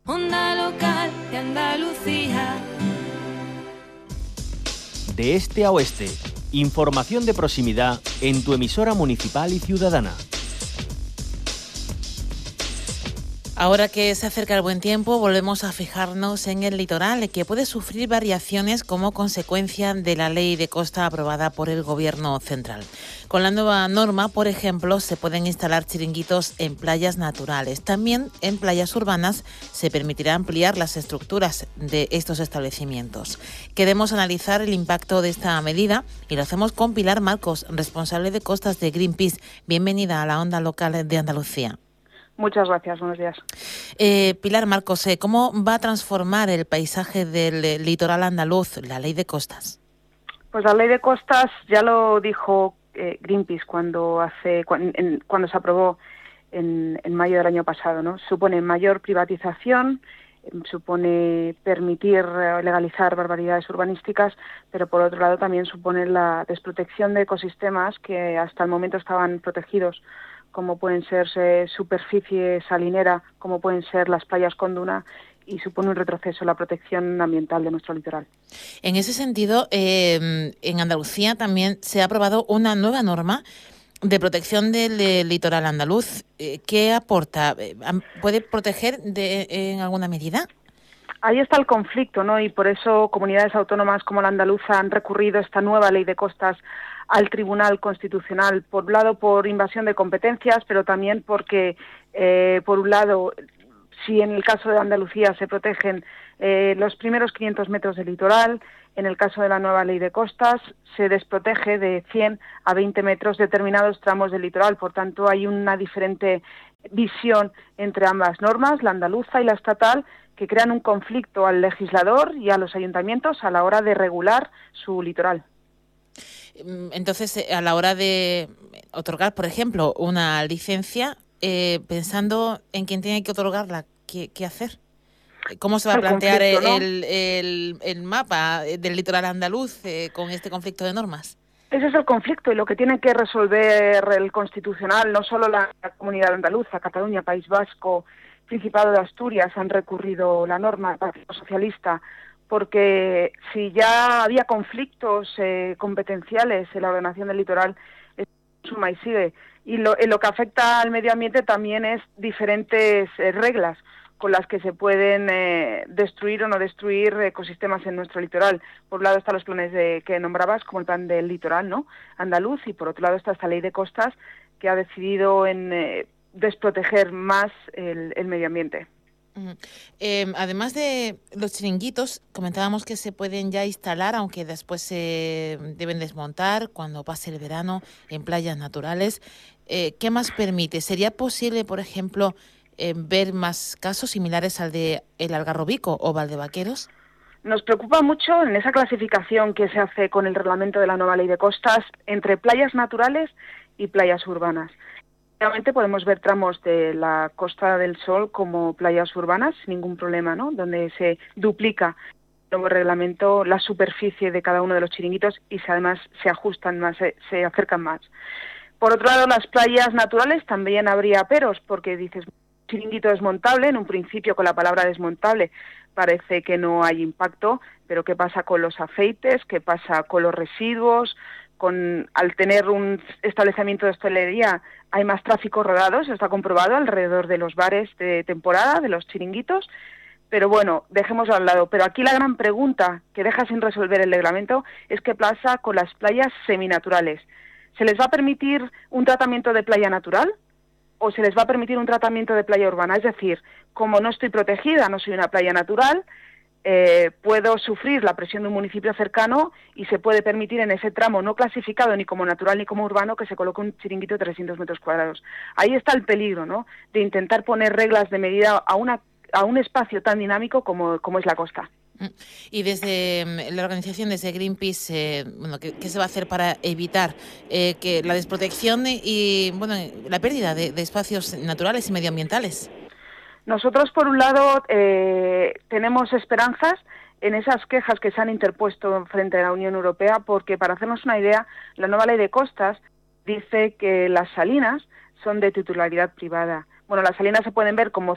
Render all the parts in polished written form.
Onda local de Andalucía. De este a oeste, información de proximidad en tu emisora municipal y ciudadana. Ahora que se acerca el buen tiempo, volvemos a fijarnos en el litoral, que puede sufrir variaciones como consecuencia de la ley de costa aprobada por el Gobierno central. Con la nueva norma, por ejemplo, se pueden instalar chiringuitos en playas naturales. También en playas urbanas se permitirá ampliar las estructuras de estos establecimientos. Queremos analizar el impacto de esta medida y lo hacemos con Pilar Marcos, responsable de costas de Greenpeace. Bienvenida a la Onda Local de Andalucía. Muchas gracias, buenos días. Pilar Marcos, ¿cómo va a transformar el paisaje del litoral andaluz la ley de costas? Pues la ley de costas ya lo dijo Greenpeace cuando se aprobó en mayo del año pasado, ¿no? Supone mayor privatización, supone permitir legalizar barbaridades urbanísticas, pero por otro lado también supone la desprotección de ecosistemas que hasta el momento estaban protegidos, como pueden ser superficie salinera, como pueden ser las playas con duna, y supone un retroceso en la protección ambiental de nuestro litoral. En ese sentido, en Andalucía también se ha aprobado una nueva norma de protección del litoral andaluz. ¿Qué aporta? ¿Puede proteger en alguna medida? Ahí está el conflicto, ¿no? Y por eso comunidades autónomas como la andaluza han recurrido a esta nueva ley de costas al Tribunal Constitucional, por un lado por invasión de competencias, pero también porque, por un lado, si en el caso de Andalucía se protegen los primeros 500 metros del litoral, en el caso de la nueva ley de costas se desprotege de 100 a 20 metros determinados tramos del litoral. Por tanto, hay una diferente visión entre ambas normas, la andaluza y la estatal, que crean un conflicto al legislador y a los ayuntamientos a la hora de regular su litoral. Entonces, a la hora de otorgar, por ejemplo, una licencia, pensando en quién tiene que otorgarla, ¿qué hacer? ¿Cómo se va a plantear el mapa del litoral andaluz con este conflicto de normas? Ese es el conflicto y lo que tiene que resolver el Constitucional, no solo la comunidad andaluza, Cataluña, País Vasco, Principado de Asturias han recurrido la norma del Partido Socialista, porque si ya había conflictos competenciales en la ordenación del litoral, suma y sigue. Y lo que afecta al medio ambiente también es diferentes reglas con las que se pueden destruir o no destruir ecosistemas en nuestro litoral. Por un lado están los planes que nombrabas, como el plan del litoral, ¿no?, andaluz, y por otro lado está esta ley de costas que ha decidido en desproteger más el medio ambiente. Además de los chiringuitos, comentábamos que se pueden ya instalar, aunque después se deben desmontar cuando pase el verano en playas naturales. ¿Qué más permite? ¿Sería posible, por ejemplo, ver más casos similares al de el Algarrobico o Valdevaqueros? Nos preocupa mucho en esa clasificación que se hace con el reglamento de la nueva ley de costas entre playas naturales y playas urbanas. Realmente podemos ver tramos de la Costa del Sol como playas urbanas sin ningún problema, ¿no?, donde se duplica el nuevo reglamento la superficie de cada uno de los chiringuitos y además se ajustan más, se acercan más. Por otro lado, las playas naturales también habría peros, porque dices, chiringuito desmontable, en un principio con la palabra desmontable parece que no hay impacto, pero ¿qué pasa con los aceites? ¿Qué pasa con los residuos? Al tener un establecimiento de hostelería hay más tráfico rodado, eso está comprobado alrededor de los bares de temporada, de los chiringuitos, pero bueno, dejémoslo al lado. Pero aquí la gran pregunta que deja sin resolver el reglamento es qué pasa con las playas seminaturales. ¿Se les va a permitir un tratamiento de playa natural o se les va a permitir un tratamiento de playa urbana? Es decir, como no estoy protegida, no soy una playa natural, puedo sufrir la presión de un municipio cercano y se puede permitir en ese tramo no clasificado ni como natural ni como urbano que se coloque un chiringuito de 300 metros cuadrados. Ahí está el peligro, ¿no?, de intentar poner reglas de medida a un espacio tan dinámico como es la costa. Y desde la organización, desde Greenpeace, ¿qué se va a hacer para evitar que la desprotección y la pérdida de espacios naturales y medioambientales? Nosotros, por un lado, tenemos esperanzas en esas quejas que se han interpuesto frente a la Unión Europea, porque, para hacernos una idea, la nueva ley de costas dice que las salinas son de titularidad privada. Bueno, las salinas se pueden ver como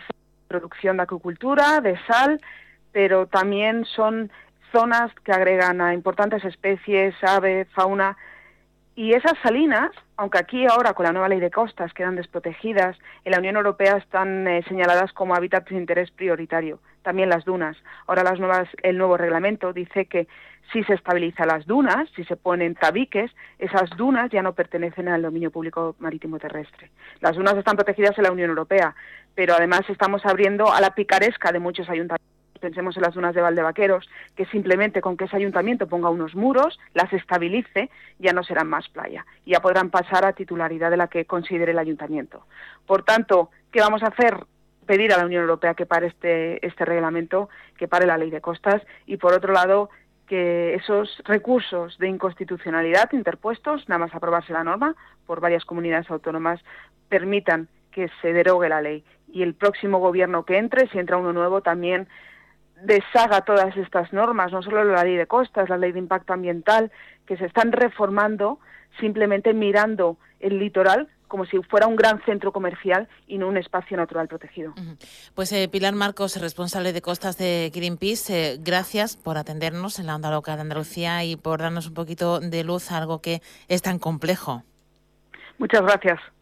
producción de acuicultura, de sal, pero también son zonas que agregan a importantes especies, aves, fauna. Y esas salinas, aunque aquí ahora con la nueva ley de costas quedan desprotegidas, en la Unión Europea están señaladas como hábitats de interés prioritario. También las dunas. Ahora el nuevo reglamento dice que si se estabilizan las dunas, si se ponen tabiques, esas dunas ya no pertenecen al dominio público marítimo terrestre. Las dunas están protegidas en la Unión Europea, pero además estamos abriendo a la picaresca de muchos ayuntamientos. Pensemos en las dunas de Valdevaqueros, que simplemente con que ese ayuntamiento ponga unos muros, las estabilice, ya no serán más playa. Ya podrán pasar a titularidad de la que considere el ayuntamiento. Por tanto, ¿qué vamos a hacer? Pedir a la Unión Europea que pare este reglamento, que pare la ley de costas, y por otro lado, que esos recursos de inconstitucionalidad interpuestos, nada más aprobarse la norma por varias comunidades autónomas, permitan que se derogue la ley. Y el próximo gobierno que entre, si entra uno nuevo, también deshaga todas estas normas, no solo la ley de costas, la ley de impacto ambiental, que se están reformando simplemente mirando el litoral como si fuera un gran centro comercial y no un espacio natural protegido. Pues Pilar Marcos, responsable de costas de Greenpeace, gracias por atendernos en la Onda Local de Andalucía y por darnos un poquito de luz a algo que es tan complejo. Muchas gracias.